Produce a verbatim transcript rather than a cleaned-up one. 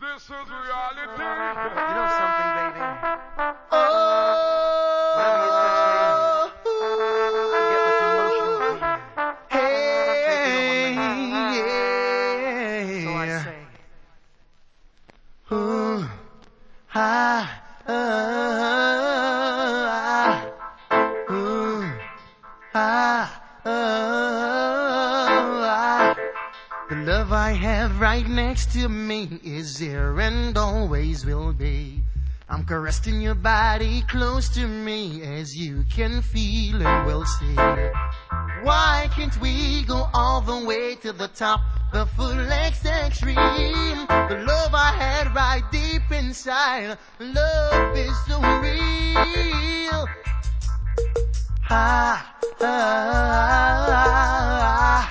This is reality. You know something, baby? Oh, Whenever you touch me, I get this emotional feeling. hey, So I yeah. say, Ooh, ah, ah, ah, ooh, ah, ah, ah. The love I have right next to me is here and always will be. I'm caressing your body close to me as you can feel and will see. Why can't we go all the way to the top, the full extreme? The love I had right deep inside, love is so real. Ah, ah, ah, ah.